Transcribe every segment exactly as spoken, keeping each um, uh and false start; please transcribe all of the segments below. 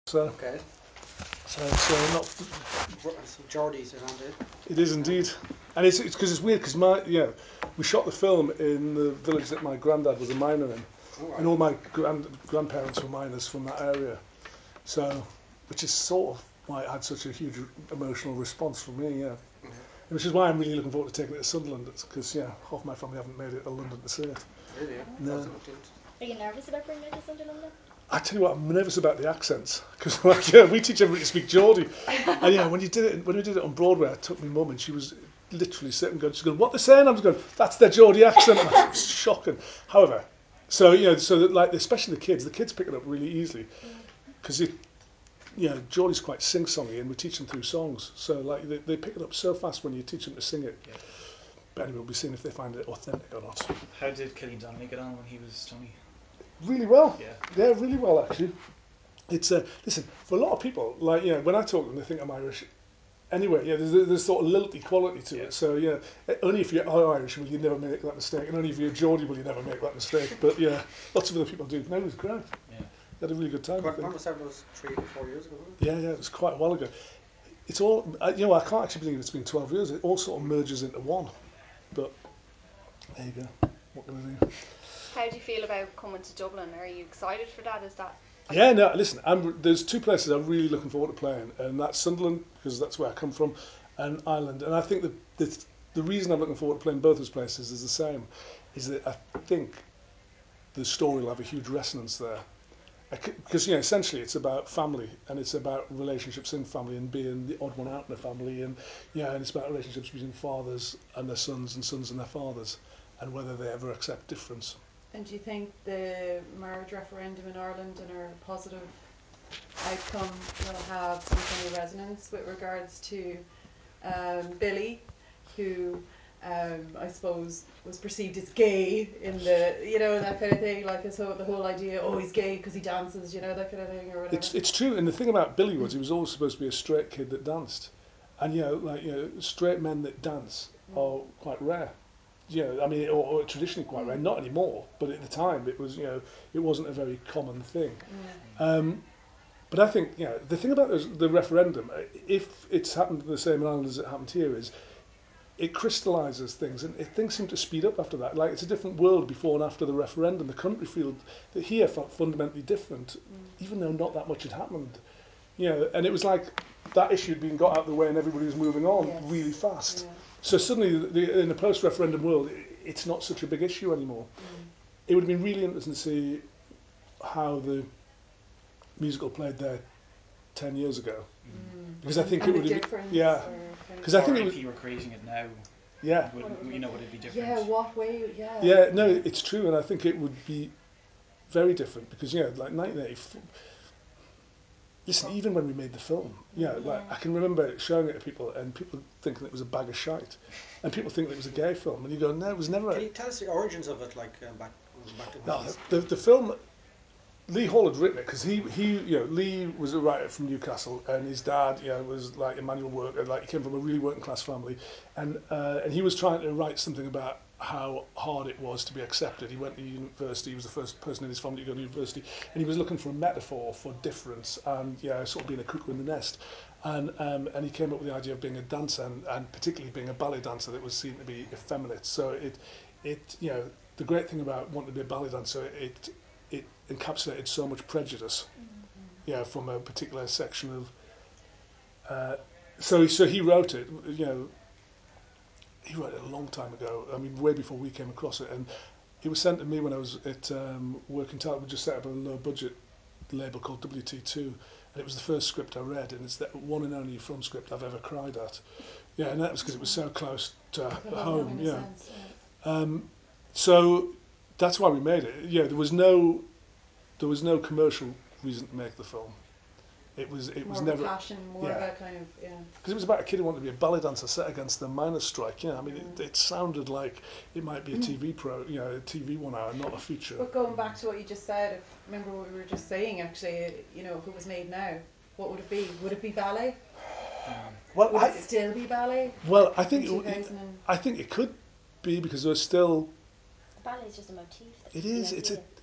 So, Okay. so it's uh, not. So Geordie's around it. It is indeed, and it's it's because it's weird because my yeah, we shot the film in the village that my granddad was a miner in, All right. and all my grand grandparents were miners from that area. So, which is sort of why it had such a huge emotional response from me. Yeah, Mhm. which is why I'm really looking forward to taking it to Sunderland because yeah, half my family haven't made it to London to see it. Really? Yeah. No. That's not it. Are you nervous about bringing it to Sunderland then? I tell you what, I'm nervous about the accents because, like, yeah, we teach everybody to speak Geordie, and yeah, when you did it, when we did it on Broadway, I took my mum and she was literally sitting going, she's going, "What they're saying?" I was going, "That's their Geordie accent." And it was shocking. However, so you know, so that, like, especially the kids, the kids pick it up really easily because it, you know, Geordie's quite sing-songy, and we teach them through songs, so like they, they pick it up so fast when you teach them to sing it. Yeah. But anyway, we'll be seeing if they find it authentic or not. How did Killian Donnelly get on when he was Johnny? Really well. Yeah. Yeah, really well actually. It's uh, listen, for a lot of people, like, you know, when I talk to them, they think I'm Irish. Anyway, yeah, there's, there's sort of lilty quality to Yeah. it. So yeah, only if you're Irish will you never make that mistake, and only if you're Geordie will you never make that mistake. But yeah, lots of other people do. No, it was great. Yeah. Had a really good time. I When, think. when was that? It was three or four years ago, wasn't it? Yeah, yeah, it was quite a while ago. It's all, uh, you know, I can't actually believe it's been twelve years. It all sort of merges into one. But there you go. What can I do? How do you feel about coming to Dublin? Are you excited for that? Is that Yeah, no, listen, I'm, there's two places I'm really looking forward to playing, and that's Sunderland, because that's where I come from, and Ireland. And I think that the, the reason I'm looking forward to playing both those places is the same, is that I think the story will have a huge resonance there. Because, you know, essentially it's about family, and it's about relationships in family, and being the odd one out in a family, and, yeah, and it's about relationships between fathers and their sons, and sons and their fathers, and whether they ever accept difference. And do you think the marriage referendum in Ireland and our positive outcome will have some kind of resonance with regards to um, Billy, who um, I suppose was perceived as gay in the, you know, that kind of thing, like so the whole idea, oh, he's gay because he dances, you know, that kind of thing, or whatever. It's it's true, and the thing about Billy was he was always supposed to be a straight kid that danced, and you know, like you know, straight men that dance are quite rare. You know, I mean, or, or traditionally quite rare. Not anymore, but at the time it was, you know, it wasn't a very common thing. Um, but I think, you know, the thing about those, the referendum, uh, if it's happened the same in Ireland as it happened here, is it crystallises things, and it, things seem to speed up after that. Like, it's a different world before and after the referendum. The country feel that here felt fundamentally different, even though not that much had happened. You know, and it was like that issue had been got out of the way and everybody was moving on Yes. really fast. Yeah. So suddenly, the, the, in the post-referendum world, i- it's not such a big issue anymore. Mm. It would have been really interesting to see how the musical played there ten years ago, Mm. because I And- think and it the would have been, difference, yeah, or kind of- 'cause I think or it if was- you were creating it now, yeah, would, you know, would it be different? yeah, what way, yeah. yeah. No, it's true, and I think it would be very different because, you know, like nineteen eighty-four. Listen, even when we made the film, you know, like I can remember showing it to people, and people thinking it was a bag of shite, and people think it was a gay film, and you go, no, it was never. Can A, you tell us the origins of it, like um, back back to no, when it the, the film. Lee Hall had written it because he, he, you know, Lee was a writer from Newcastle, and his dad, you know, was like a manual worker, like he came from a really working class family, and uh, and he was trying to write something about how hard it was to be accepted. He went to university. He was the first person in his family to go to university, and he was looking for a metaphor for difference and, yeah, sort of being a cuckoo in the nest. And um, and he came up with the idea of being a dancer, and, and particularly being a ballet dancer that was seen to be effeminate. So it it you know, the great thing about wanting to be a ballet dancer, it it encapsulated so much prejudice, you know, from a particular section of. Uh, so so he wrote it, you know. He wrote it a long time ago. I mean, way before we came across it, and it was sent to me when I was at um, Working Title. We just set up a low budget label called W T two, and it was the first script I read, and it's the one and only film script I've ever cried at. Yeah, and that was because it was so close to The whole home. in a Yeah. sense, yeah. Um, so that's why we made it. Yeah, there was no there was no commercial reason to make the film. It was it More was of never a passion, more yeah. of a kind of, yeah. because it was about a kid who wanted to be a ballet dancer set against the miners' strike. Yeah, I mean, it, it sounded like it might be a T V pro, you know, a T V one hour, not a feature. But going back to what you just said, if, remember what we were just saying, actually, you know, if it was made now, what would it be? Would it be ballet? Well, Would I, it still be ballet? well, I In think it, two w- thousand and I think it could be because there's still ballet is just a motif? That's it the is it's a idea.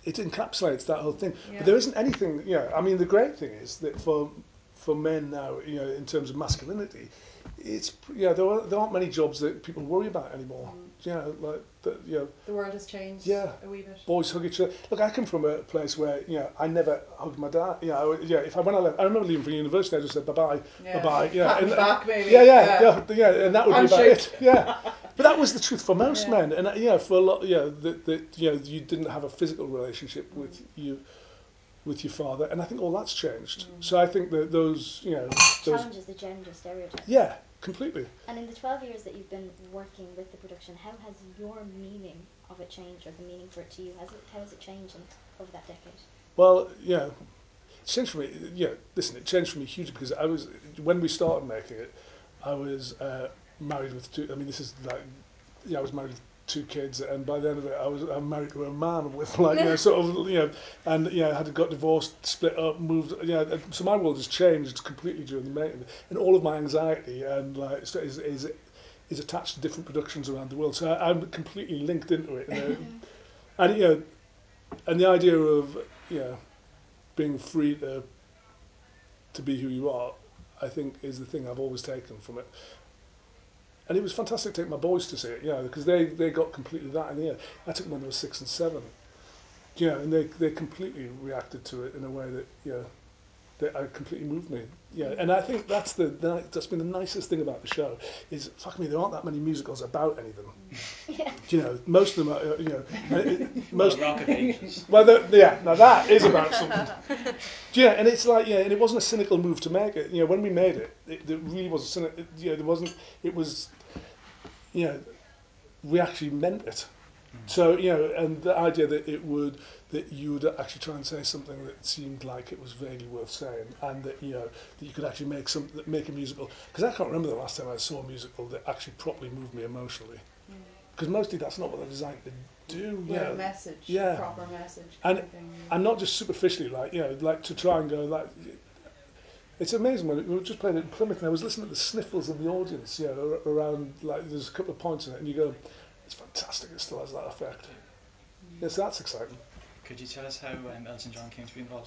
it encapsulates that whole thing. Yeah. But there isn't anything, you know, I mean, the great thing is that for for men now, you know, in terms of masculinity, it's, you know, there aren't, there aren't many jobs that people worry about anymore. Mm. You know, like, the, you know, The world has changed Yeah. a wee bit. boys hug each other. Look, I come from a place where, you know, I never hugged my dad. You know, I, yeah, if I, when I left, I remember leaving from university, I just said bye-bye, Yeah. bye-bye. Yeah, Pat on and, the back, maybe. yeah, yeah, yeah, yeah, and that would be about Handshake. it. Yeah. But that was the truth for most Yeah. men. And, uh, you know, for a lot, you know, that, that, you know, you didn't have a physical relationship with Mm. you, with your father. And I think all that's changed. Mm. So I think that those, you know, those, Challenges the gender stereotype. yeah, completely. And in the twelve years that you've been working with the production, how has your meaning of it changed, or the meaning for it to you? Has it, how has it changed in, over that decade? Well, yeah, it changed for me. Yeah, listen, it changed for me hugely because I was, when we started making it, I was uh, married with two. I mean, this is like, yeah, I was married with two kids, and by the end of it, I was I'm married to a man with like, you know, sort of, you know, and you know, had got divorced, split up, moved. You know, so my world has changed completely during the making, and all of my anxiety and like is is is attached to different productions around the world. So I, I'm completely linked into it, and, uh, and you know, and the idea of, you know, being free to to be who you are, I think, is the thing I've always taken from it. And it was fantastic to take my boys to see it, you know, because they, they got completely that in the air. I took them when they were six and seven, you know, and they, they completely reacted to it in a way that, you know, that uh, completely moved me. Yeah, and I think that's the, the that's been the nicest thing about the show is, fuck me, there aren't that many musicals about anything. Yeah. You know, most of them are, uh, you know, uh, it, most. Well, Rock of Ages. Well, the, yeah, now that is about something. Yeah, and it's like, yeah, and it wasn't a cynical move to make it. You know, when we made it, it, it really was a cynical. It, you know, there wasn't. It was, you know, we actually meant it. So, you know, and the idea that it would, that you would actually try and say something that seemed like it was vaguely worth saying, and that, you know, that you could actually make some, make a musical. Because I can't remember the last time I saw a musical that actually properly moved me emotionally. Because mostly that's not what they're designed to do. With Yeah, a message, Yeah. a proper message. And- Kind of thing. and not just superficially, like, you know, like to try and go like. It's amazing when we were just playing it in Plymouth, and I was listening to the sniffles in the audience, you know, ar- around, like, there's a couple of points in it, and you go, it's fantastic, it still has that effect. Yes, that's exciting. Could you tell us how um, Elton John came to be involved?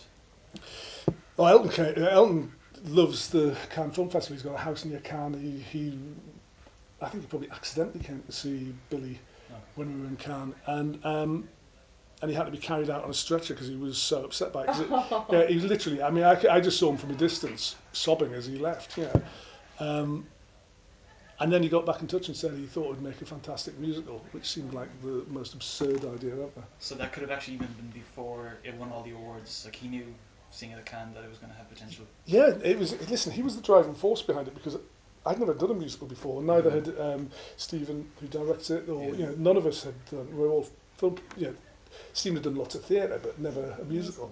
Oh, Elton, came, uh, Elton loves the Cannes Film Festival. He's got a house near Cannes. He, he, I think he probably accidentally came to see Billy Okay. when we were in Cannes, and um, and he had to be carried out on a stretcher because he was so upset by it. 'Cause it yeah, he literally, I mean, I, I just saw him from a distance sobbing as he left. You know. Um, and then he got back in touch and said he thought it would make a fantastic musical, which seemed like the most absurd idea ever. So that could have actually even been before it won all the awards. Like, he knew, seeing it at Cannes, that it was going to have potential. Yeah, it was. Listen, he was the driving force behind it because I'd never done a musical before. Neither had um, Stephen, who directs it, or Yeah. you know, none of us had done. We were all film. You know, Stephen had done lots of theatre, but never a musical.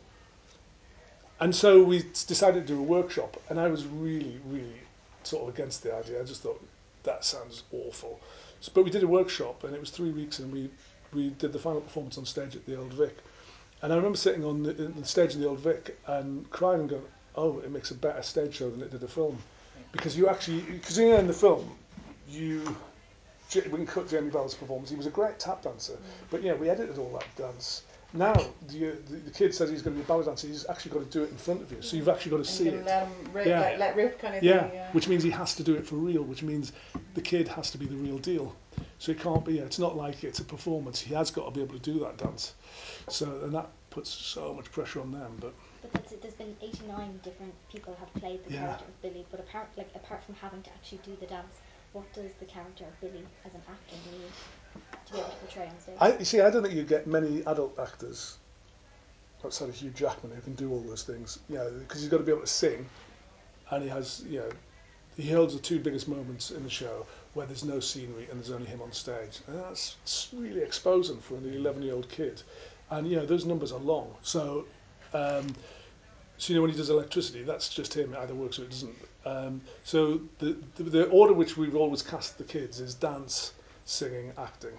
And so we decided to do a workshop, and I was really, really sort of against the idea. I just thought that sounds awful. So, but we did a workshop, and it was three weeks, and we we did the final performance on stage at the Old Vic. And I remember sitting on the, in the stage in the Old Vic and crying and going, "Oh, it makes a better stage show than it did a film," because you actually, because you know, in the film, you J- we can cut Jamie Bell's performance. He was a great tap dancer, but yeah, we edited all that dance. Now the, the, the kid says he's going to be a ballet dancer. He's actually got to do it in front of you, so you've actually got to And see you can it. let him rip, Yeah. let, let rip kind of Yeah, thing. Yeah. which means he has to do it for real, which means the kid has to be the real deal. So it can't be, it's not like it's a performance. He has got to be able to do that dance. So, and that puts so much pressure on them. But But that's it. There's been eighty-nine different people have played the Yeah. character of Billy. But apart, like apart from having to actually do the dance, what does the character of Billy as an actor need to be able to portray on stage? I, you see, I don't think you get many adult actors outside of Hugh Jackman who can do all those things. You know, because he's got to be able to sing, and he has, you know, he holds the two biggest moments in the show where there's no scenery and there's only him on stage, and that's it's really exposing for an eleven-year-old kid. And you know, those numbers are long, so. Um, So you know when he does electricity, that's just him. It either works or it doesn't. Um, so the, the the order which we've always cast the kids is dance, singing, acting.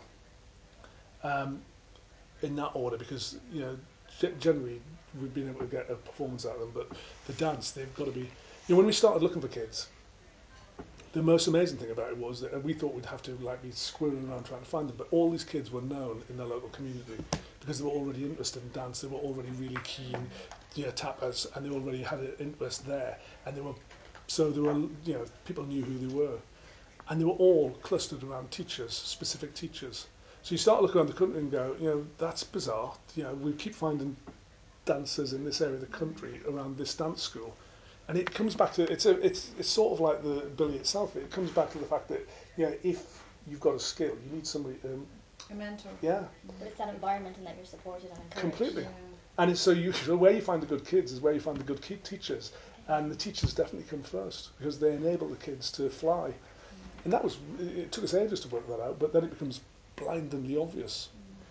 Um, in that order, because you know ge- generally we've been able to get a performance out of them, but the dance they've got to be. You know when we started looking for kids, the most amazing thing about it was that we thought we'd have to like be squirreling around trying to find them, but all these kids were known in their local community because they were already interested in dance. They were already really keen, you know, tappers, and they already had an interest there. And they were, so they were, you know, people knew who they were, and they were all clustered around teachers, specific teachers. So you start to look around the country and go, you know, that's bizarre. You know, we keep finding dancers in this area of the country around this dance school, and it comes back to it's a it's it's sort of like the Billy itself. It comes back to the fact that, you know, if you've got a skill, you need somebody. Um, A mentor. yeah, But it's that environment and that you're supported and encouraged. completely. Yeah. And it's so you so where you find the good kids is where you find the good key teachers, and the teachers definitely come first because they enable the kids to fly. And that was it took us ages to work that out, but then it becomes blindingly obvious.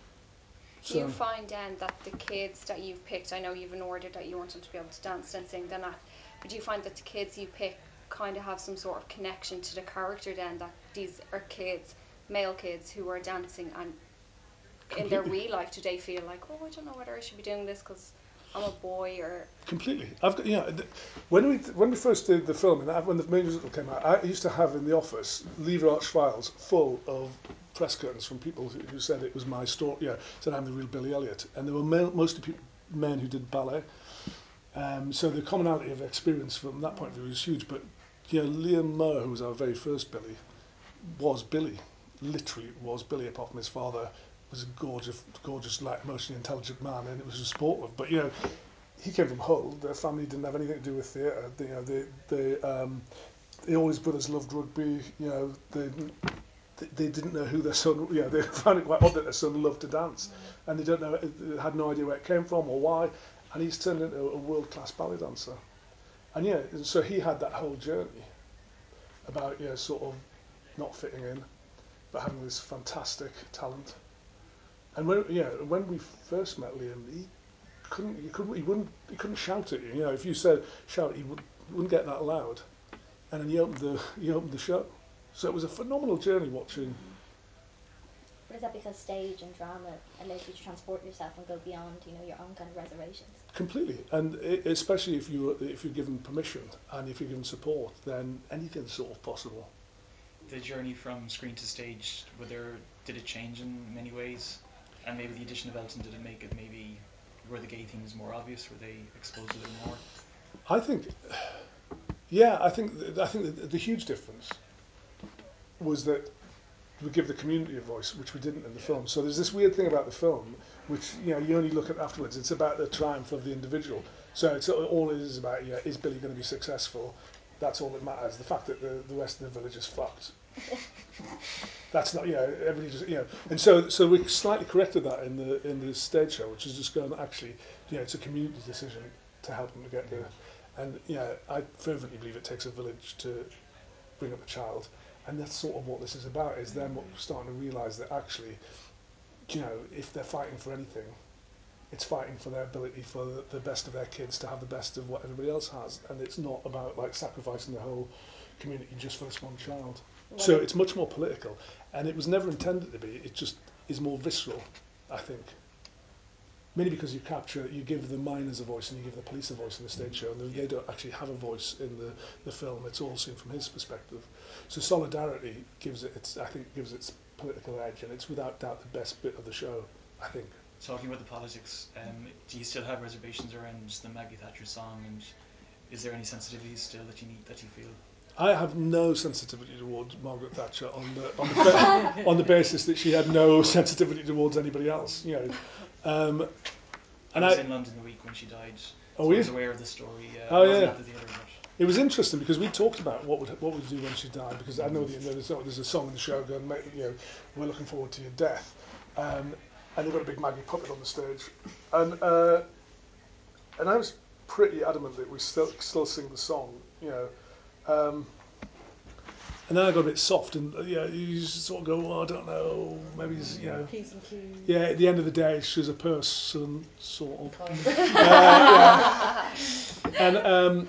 Do you find then that the kids that you've picked, I know you've an order that you want them to be able to dance and sing, then that, but do you find that the kids you pick kind of have some sort of connection to the character then, that these are kids, male kids who are dancing, and in their Completely. real life do they feel like, oh, I don't know whether I should be doing this because I'm a boy, or Completely. I've got, you know, th- when we when we first did the film, and that- when the musical came out, I used to have in the office Lever Arch files full of press curtains from people who, who said it was my story. Yeah, said I'm the real Billy Elliot, and there were male, mostly people, men who did ballet. Um, so the commonality of experience from that point of view was huge. But you know, Liam Moore, who was our very first Billy, was Billy. Literally was Billy, apart from his father was a gorgeous, gorgeous, like emotionally intelligent man, and it was supportive. But you know, he came from Hull. Their family didn't have anything to do with theatre. They, you know, they, they, um, they, all his brothers loved rugby. You know, they, they didn't know who their son. You know, they found it quite odd that their son loved to dance, and they don't know, they had no idea where it came from or why. And he's turned into a world-class ballet dancer. And yeah, and so he had that whole journey about, you know, sort of not fitting in, but having this fantastic talent. And when, yeah, when we first met Liam, he couldn't, he couldn't, he wouldn't, he couldn't shout at you. You know, if you said shout, he would, wouldn't get that loud. And then he opened the, he opened the show. So it was a phenomenal journey watching. But is that because stage and drama allows you to transport yourself and go beyond, you know, your own kind of reservations? Completely, and it, especially if you if you're given permission and if you're given support, then anything's sort of possible. The journey from screen to stage, were there, did it change in many ways? And maybe the addition of Elton, did it make it maybe, were the gay themes more obvious? Were they exposed a little more? I think, yeah, I think I think the, the huge difference was that we give the community a voice, which we didn't in the Yeah. film. So there's this weird thing about the film, which, you know, you only look at afterwards. It's about the triumph of the individual. So it's all it is about. You know, is Billy going to be successful? That's all that matters. The fact that the, the rest of the village is fucked. That's not, you know, everybody just, you know, and so so we slightly corrected that in the in the stage show, which is just going, actually, you know, it's a community decision to help them to get there. And you know, I fervently believe it takes a village to bring up a child, and that's sort of what this is about. Is them starting to realise that actually, you know, if they're fighting for anything, it's fighting for their ability for the, the best of their kids to have the best of what everybody else has, and it's not about like sacrificing the whole community just for this one child. So it's much more political, and it was never intended to be. It just is more visceral, I think. Mainly because you capture, you give the miners a voice and you give the police a voice in the stage show, and they, they don't actually have a voice in the, the film. It's all seen from his perspective. So solidarity gives it, its, I think, gives its political edge, and it's without doubt the best bit of the show, I think. Talking about the politics, um, do you still have reservations around the Maggie Thatcher song, and is there any sensitivities still that you need, that you feel? I have no sensitivity towards Margaret Thatcher on the on the, ba- on the basis that she had no sensitivity towards anybody else. You know, um, and I was I, in London the week when she died. Oh, so were I was you? aware of the story. Uh, Oh, I wasn't yeah. at the theatre, but it was interesting because we talked about what would what would do when she died, because I know that there's, there's a song in the show going, "Mate, you know, we're looking forward to your death," um, and they've got a big Maggie puppet on the stage, and uh, and I was pretty adamant that we still still sing the song, you know. Um, and then I got a bit soft, and uh, yeah, you just sort of go, well, I don't know, maybe it's, you know, P's and Q's. yeah. At the end of the day, she's a person, sort of. Kind. Uh, yeah. And um,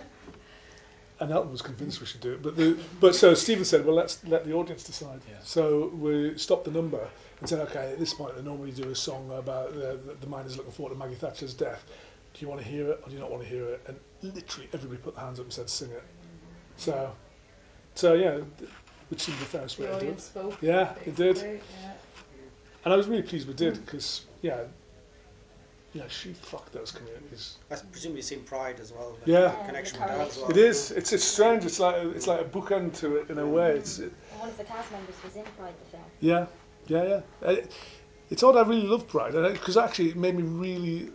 and Elton was convinced we should do it, but the but so Stephen said, well, let's let the audience decide. Yeah. So we stopped the number and said, okay, at this point they normally do a song about uh, the, the miners looking forward to Maggie Thatcher's death. Do you want to hear it or do you not want to hear it? And literally everybody put their hands up and said, sing it. So so yeah, th- which seemed the fairest way The to do audience it. spoke. Yeah, it did. basically, Yeah. And I was really pleased we did because, yeah, yeah, she fucked those communities. I presume you've seen Pride as well. Like Yeah. the connection with that as well. It is. It's it's strange. It's like a, it's like a bookend to it in a way. It's it, And one of the cast members was in Pride the film. yeah, yeah, yeah. Uh, It's odd. I really love Pride because actually it made me really.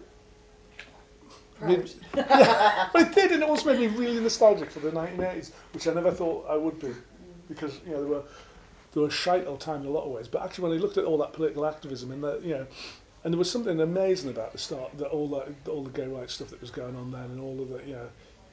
Made, yeah, but it did, and it also made me really nostalgic for the nineteen eighties, which I never thought I would be, because you know they were they were a shite old time in a lot of ways. But actually, when I looked at all that political activism and that, you know, and there was something amazing about the start, that all that all the gay rights stuff that was going on then, and all of the, you know,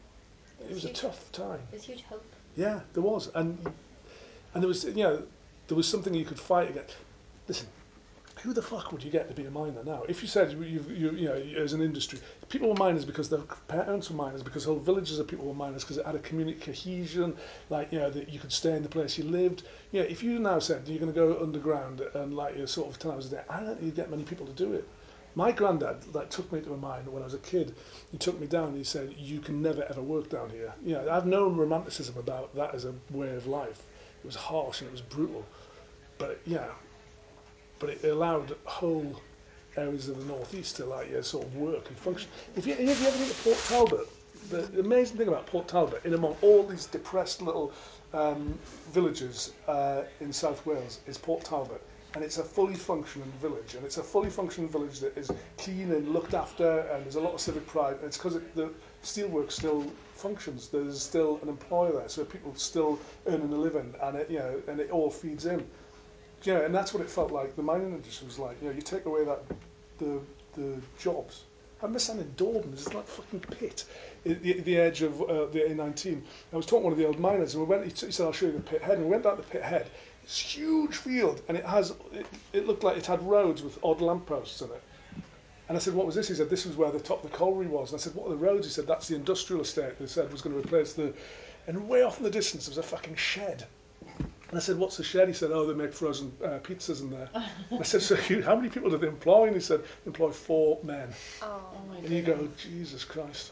it was a tough time. There's huge hope. Yeah, there was, and and there was, you know, there was something you could fight against. Listen, who the fuck would you get to be a miner now? If you said you, you, you, you know, as an industry, people were miners because their parents were miners, because whole villages of people were miners, because it had a community cohesion, like, you know, that you could stay in the place you lived. You know, if you now said you're going to go underground and like you're sort of ten hours a day, I don't think you'd get many people to do it. My granddad like took me to a mine when I was a kid. He took me down and he said, you can never ever work down here. You know, I have no romanticism about that as a way of life. It was harsh and it was brutal. But, yeah, but it allowed whole areas of the northeast to like yeah, sort of work and function. If you, if you ever been to Port Talbot, the amazing thing about Port Talbot, in among all these depressed little um, villages uh, in South Wales, is Port Talbot. And it's a fully functioning village, and it's a fully functioning village that is clean and looked after, and there's a lot of civic pride. And it's because it, the steelwork still functions. There's still an employer there, so people still earning a living, and it, you know, and it all feeds in. You know, and that's what it felt like. The mining industry was like, you know, you take away that the the jobs. I remember standing in Dorban, there's like fucking pit at the, the edge of uh, the A nineteen. I was talking to one of the old miners, and we went. He said, "I'll show you the pit head." And we went down the pit head. It's a huge field, and it has. It, it looked like it had roads with odd lampposts in it. And I said, "What was this?" He said, "This was where the top of the colliery was." And I said, "What are the roads?" He said, "That's the industrial estate." They said was going to replace the. And way off in the distance, there was a fucking shed. And I said, "What's the shed?" He said, "Oh, they make frozen uh, pizzas in there." And I said, "So you, how many people do they employ?" And he said, "They employ four men." Oh, And you go, Jesus Christ.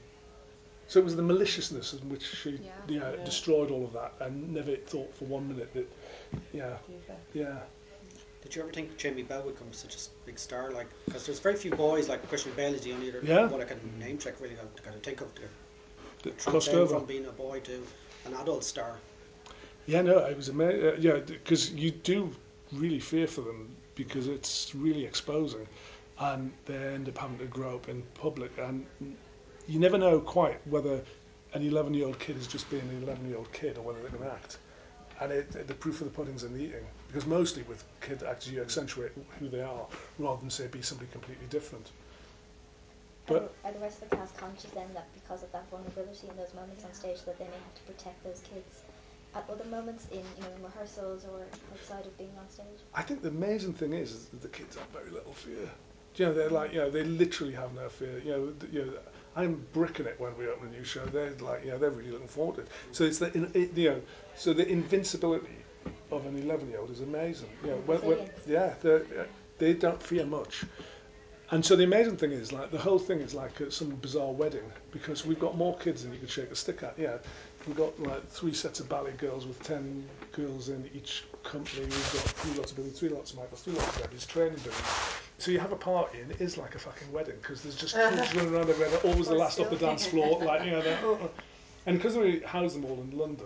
So it was the maliciousness in which she Yeah. you know, Yeah. destroyed all of that, and never thought for one minute that, yeah, yeah. Did you ever think Jamie Bell would become such a big star? Like, because there's very few boys like Christian Bale is the only other Yeah. one I can name check really to kind of think of to That transcend crossed over. from being a boy to an adult star. Yeah, no, it was amazing. Uh, yeah, because you do really fear for them because it's really exposing, and they end up having to grow up in public, and you never know quite whether an eleven-year-old kid is just being an eleven-year-old kid or whether they're going to act. And it, the proof of the pudding's in the eating, because mostly with kid actors you accentuate who they are rather than say be somebody completely different. Are But the, are the rest of the cast conscious then that because of that vulnerability in those moments on stage that they may have to protect those kids at other moments in you know in rehearsals or outside of being on stage? I think the amazing thing is, is that the kids have very little fear. Do you know, they're like, you know, they literally have no fear. You know, th- you know, I'm bricking it when we open a new show. They're like, you know, they're really looking forward to it. So it's the, in, it, you know, so the invincibility of an eleven-year-old is amazing. You know, when, when, yeah, they're- they don't fear much. And so the amazing thing is, like, the whole thing is like at some bizarre wedding, because we've got more kids than you could shake a stick at. Yeah, we've got like three sets of ballet girls with ten girls in each company. We've got three lots of Billy, three lots of Michael, three lots of Debbie's, training Billy. So you have a party and it is like a fucking wedding, because there's just kids running around everywhere. They're always the last off the dance floor, like, you know. They're, uh, uh. And because we house them all in London,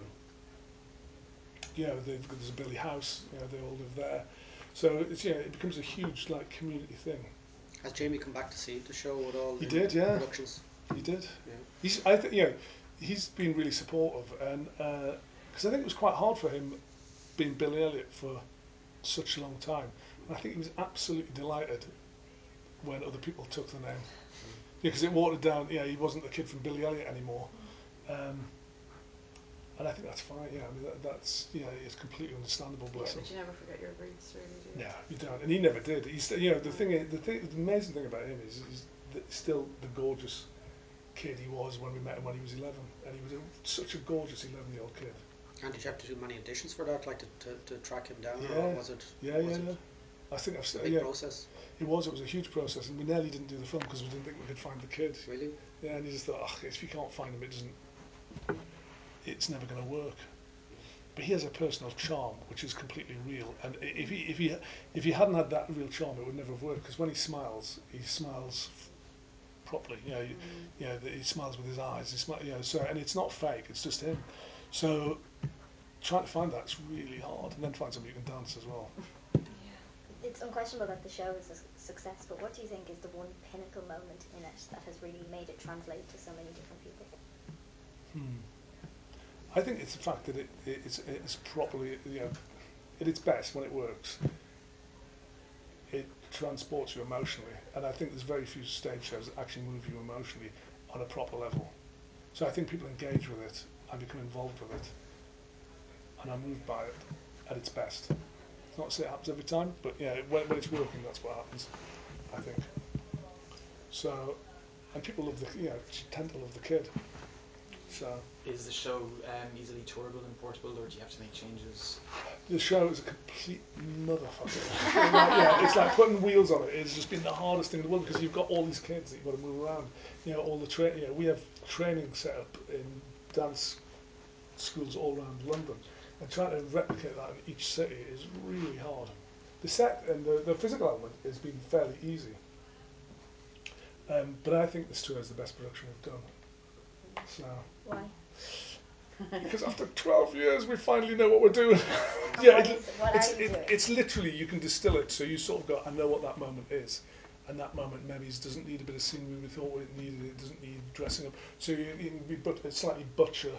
you know, they've got, there's a Billy house. You know, they all live there. So it's, you know, it becomes a huge like community thing. Has Jamie come back to see the show at all? He in did, yeah. Productions. He did. Yeah. He's, I think, you know, he's been really supportive, and because uh, I think it was quite hard for him being Billy Elliot for such a long time. And I think he was absolutely delighted when other people took the name, because it watered down. Yeah, he wasn't the kid from Billy Elliot anymore, um, and I think that's fine. Yeah, I mean that, that's yeah, it's completely understandable. Bless Yeah, him. but you never forget your roots, really, do you? No, you don't, and he never did. He's, you know, the thing, is, the thing, the amazing thing about him is he's the, still the gorgeous kid he was when we met him when he was eleven, and he was a, such a gorgeous eleven-year-old kid. And did you have to do many auditions for that, like to, to, to track him down, Yeah. or was it? Yeah, was yeah, it yeah. I think I've a said, big yeah. process. It was. It was a huge process, and we nearly didn't do the film because we didn't think we could find the kid. Really? Yeah, and he just thought, oh, if you can't find him, it doesn't. It's never going to work. but he has a personal charm which is completely real. And if he if he if he hadn't had that real charm, it would never have worked. Because when he smiles, he smiles properly. You know, you, you know, he smiles with his eyes. He smiles, you know, so and it's not fake. It's just him. So trying to find that's really hard, and then find somebody who can dance as well. It's unquestionable that the show is a su- success, but what do you think is the one pinnacle moment in it that has really made it translate to so many different people? Hmm. I think it's the fact that it, it it's, it's properly, you know, at its best when it works, it transports you emotionally. And I think there's very few stage shows that actually move you emotionally on a proper level. So I think people engage with it and become involved with it, and are moved by it at its best. It's not to say it happens every time, but yeah, when, when it's working, that's what happens, I think. So, and people love the, you know, tend to love the kid. So Is the show um, easily tourable and portable, or do you have to make changes? the show is a complete motherfucker. Like, yeah, it's like putting wheels on it. It's just been the hardest thing in the world because you've got all these kids that you've got to move around. You know, all the tra- you know, we have training set up in dance schools all around London, and trying to replicate that in each city is really hard. The set and the, the physical element has been fairly easy, um, but I think this tour is the best production we've done. So Why? because after twelve years we finally know what we're doing. And yeah, what it, is- what it's, are you it, doing? it's literally, you can distill it, so you sort of go, I know what that moment is, and that moment maybe doesn't need a bit of scenery we thought it needed, it doesn't need dressing up, so you, you can be but slightly butcher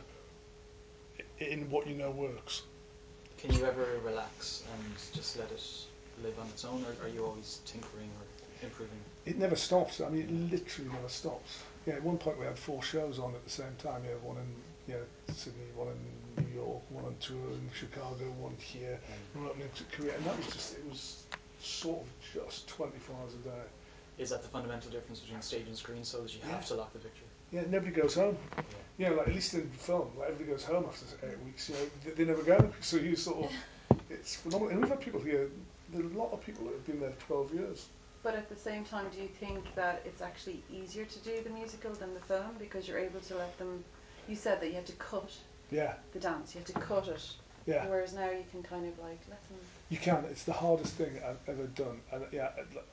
in what you know works. Can you ever relax and just let it live on its own, or are you always tinkering or improving? It never stops. I mean, it literally never stops. Yeah, at one point we had four shows on at the same time. Yeah, one in yeah Sydney, one in New York, one on tour in Chicago, one here, one opening to Korea, and that was just it was sort of just twenty-four hours a day. Is that the fundamental difference between stage and screen, so that you have Yeah. to lock the picture? Yeah, nobody goes home. Yeah. You know, like at least in film, like everybody goes home after eight weeks. You know, they, they never go. So you sort of, it's phenomenal. And we've had people here. There are a lot of people that have been there twelve years. But at the same time, do you think that it's actually easier to do the musical than the film because you're able to let them? You said that you had to cut Yeah, the dance, you had to cut it, yeah. whereas now you can kind of like let them You can. It's the hardest thing I've ever done. And yeah,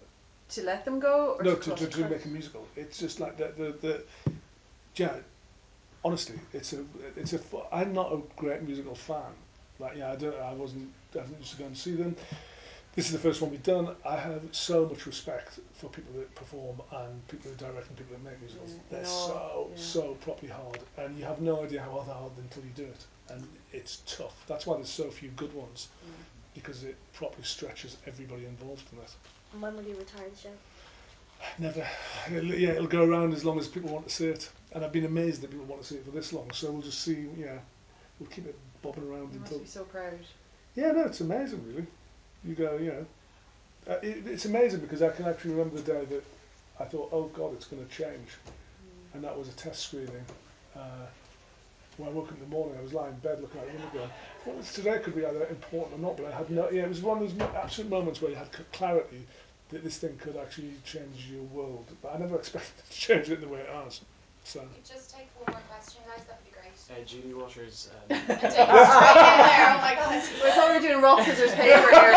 to let them go or no, to, to, cut to, it? to make a musical. It's just like the the the. Yeah, honestly, it's a it's a. fu- I'm not a great musical fan. Like yeah, I don't. I wasn't. I didn't used to go and see them. This is the first one we've done. I have so much respect for people that perform and people that direct and people that make musicals. Yeah, They're no, so yeah. so properly hard, and you have no idea how hard until you do it. And it's tough. That's why there's so few good ones, Mm. because it properly stretches everybody involved in it. And when will you retire the show? Never. It'll, yeah, it'll go around as long as people want to see it. And I've been amazed that people want to see it for this long. So we'll just see, yeah, we'll keep it bobbing around You until... must be so proud. Yeah, no, it's amazing, really. You go, you know... Uh, it, it's amazing because I can actually remember the day that I thought, oh, God, it's going to change. Mm. And that was a test screening. Uh, when I woke up in the morning, I was lying in bed looking out the window going, well, today could be either important or not, but I had no... Yeah, it was one of those mo- absolute moments where you had c- clarity that this thing could actually change your world. But I never expected it to change it the way it has. So... You just take one more question, guys. That'd be great. Uh, Julie Waters. Um, And take it straight in there. Oh my god. We thought we were doing rock, scissors, paper here.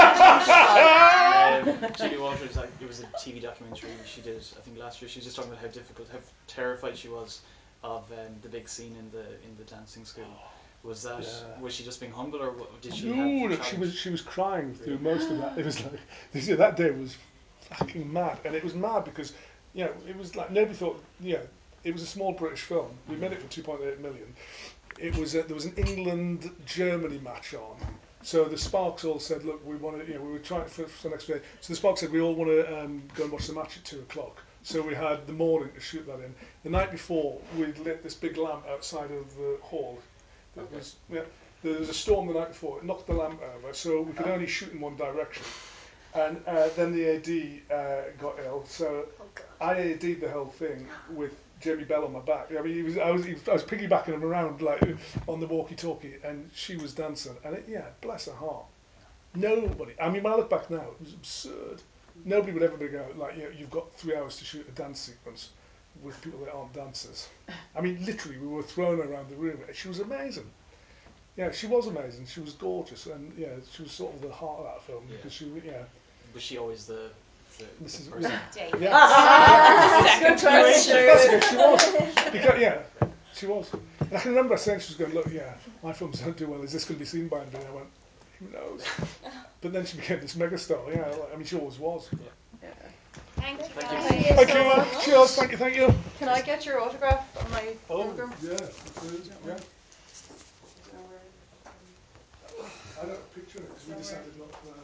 Jesus. um, Julie Walters, like, it was a T V documentary she did, I think last year. She was just talking about how difficult, how terrified she was of um, the big scene in the in the dancing school. Was that Yeah. was she just being humble, or what, did she No, have a no, she challenge? was she was crying through Really? most of that. It was like this, that day was fucking mad, and it was mad because you know it was like nobody thought you know it was a small British film. We made it for two point eight million. It was a, there was an England Germany match on, so the Sparks all said, look, we want to you know we were trying for, for some extra day. So the Sparks said we all want to um, go and watch the match at two o'clock. So we had the morning to shoot that in. The night before, we'd lit this big lamp outside of the hall. That Okay. was yeah. There was a storm the night before. It knocked the lamp over, so we could Oh. only shoot in one direction. And uh, then the A D uh, got ill, so Oh god. I A D'd the whole thing with Jamie Bell on my back. I mean, he was, I was, he was, I was piggybacking him around like on the walkie-talkie, and she was dancing. And it, yeah, bless her heart. Nobody. I mean, when I look back now, it was absurd. Nobody would ever be go like, you know, you've got three hours to shoot a dance sequence with people that aren't dancers. I mean, literally, we were throwing her around the room. She was amazing. Yeah, she was amazing. She was gorgeous, and yeah, she was sort of the heart of that film Yeah. because she, yeah, Was she always the, the, This the is- person? yeah. David. yeah. Ah, Second good question. That's okay. She was because yeah, she was. And I can remember saying she was going, look, yeah, my films don't do well. Is this going to be seen by anybody? And I went, who knows? But then she became this megastar. Yeah, like, I mean, she always was. Yeah. Thank you. Thank you. guys. Thank you Thank so you. much. Cheers. Thank you. Thank you. Can I get your autograph on my Oh, program? yeah. absolutely, yeah. I don't picture it because we decided not to. Uh,